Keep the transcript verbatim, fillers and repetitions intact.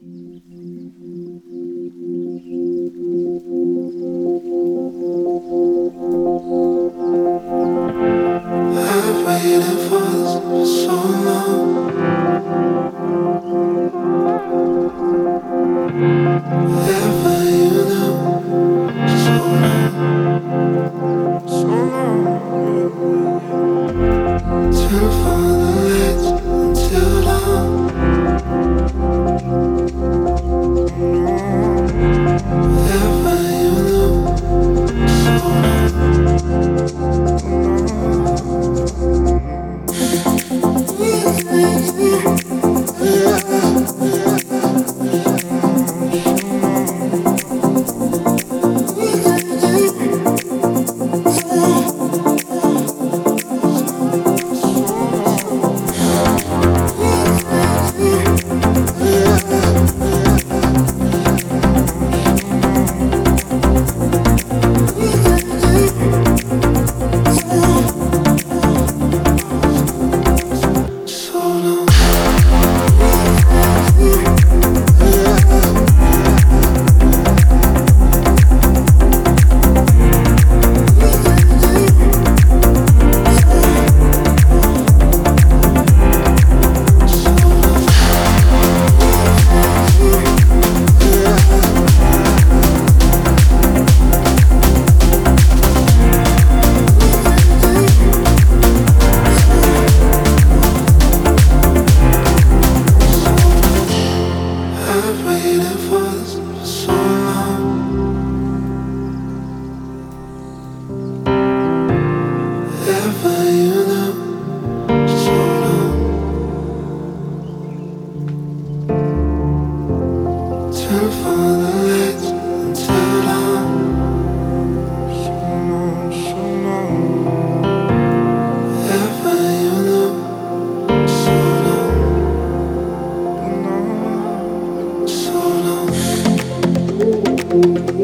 I've waited for this for so long. Ever you knew, so long, so long. Turn for the lights until dawn. Ever you knew, so I've waited for this for so long. Ever you knew, so long. Turn for the lights until dawn. So long, so long. Ever you knew, so long, so long.